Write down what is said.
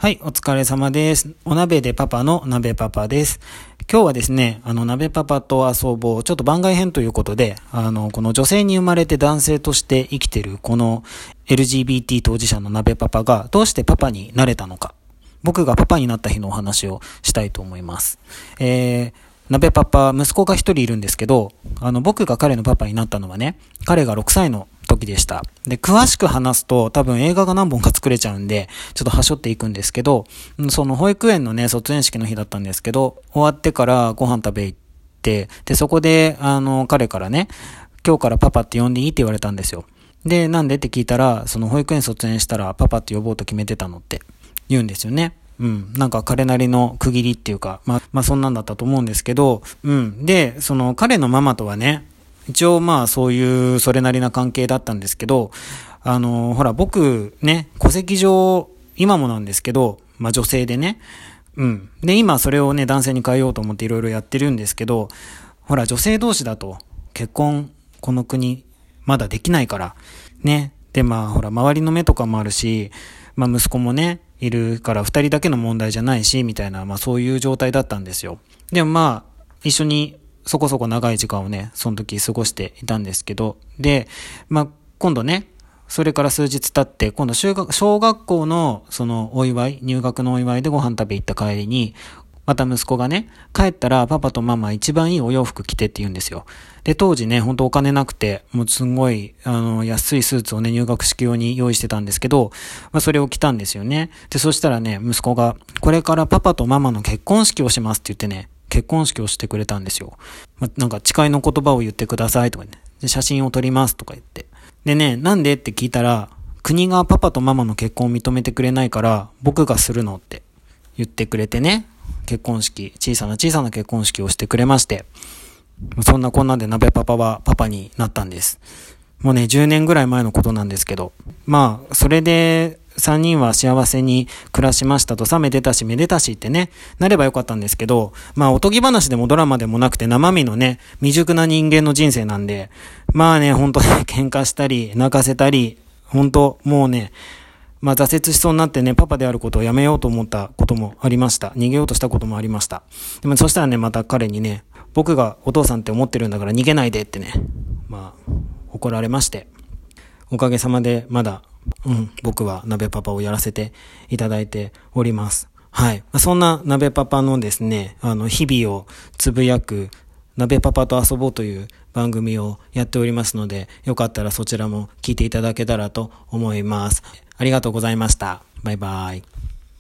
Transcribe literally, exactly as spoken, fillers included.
はい、お疲れ様です。お鍋でパパの鍋パパです。今日はですね、あの、鍋パパと遊ぼう、ちょっと番外編ということで、あの、この女性に生まれて男性として生きてる、この エルジービーティー 当事者の鍋パパがどうしてパパになれたのか、僕がパパになった日のお話をしたいと思います。えー、鍋パパ、息子が一人いるんですけど、あの、僕が彼のパパになったのはね、彼がろくさいの時でした。で、詳しく話すと多分映画が何本か作れちゃうんで、ちょっと端折っていくんですけど、その保育園のね、卒園式の日だったんですけど、終わってからご飯食べ行って、で、そこで、あの、彼からね、今日からパパって呼んでいいって言われたんですよ。で、なんでって聞いたら、その保育園卒園したらパパって呼ぼうと決めてたのって言うんですよね。うん。なんか彼なりの区切りっていうか、まあ、まあそんなんだったと思うんですけど、うん。で、その彼のママとはね、一応まあそういうそれなりな関係だったんですけど、あの、ほら僕ね、戸籍上、今もなんですけど、まあ女性でね、うん。で、今それをね、男性に変えようと思っていろいろやってるんですけど、ほら女性同士だと結婚、この国、まだできないから、ね。で、まあほら周りの目とかもあるし、まあ息子もね、いるから二人だけの問題じゃないし、みたいな、まあそういう状態だったんですよ。でもまあ、一緒に、そこそこ長い時間をね、その時過ごしていたんですけど、で、まあ、今度ね、それから数日経って、今度小学、小学校のそのお祝い、入学のお祝いでご飯食べ行った帰りに、また息子がね、帰ったらパパとママ一番いいお洋服着てって言うんですよ。で、当時ね、ほんとお金なくて、もうすんごい、あの、安いスーツをね、入学式用に用意してたんですけど、まあ、それを着たんですよね。で、そしたらね、息子が、これからパパとママの結婚式をしますって言ってね、結婚式をしてくれたんですよ。ま、なんか誓いの言葉を言ってくださいとかね。で、写真を撮りますとか言って。でね、なんでって聞いたら、国がパパとママの結婚を認めてくれないから、僕がするのって言ってくれてね。結婚式、小さな小さな結婚式をしてくれまして。そんなこんなで鍋パパはパパになったんです。もうね、じゅうねんぐらい前のことなんですけど。まあ、それで、三人は幸せに暮らしましたとさ、めでたしめでたしってね、なればよかったんですけど、まあおとぎ話でもドラマでもなくて生身のね、未熟な人間の人生なんで、まあね、ほんとね、喧嘩したり、泣かせたり、ほんともうね、まあ挫折しそうになってね、パパであることをやめようと思ったこともありました。逃げようとしたこともありました。でもそしたらね、また彼にね、僕がお父さんって思ってるんだから逃げないでってね、まあ怒られまして、おかげさまでまだうん、僕は鍋パパをやらせていただいております。はい。そんな鍋パパのですね、あの、日々をつぶやく鍋パパと遊ぼうという番組をやっておりますので、よかったらそちらも聞いていただけたらと思います。ありがとうございました。バイバイ。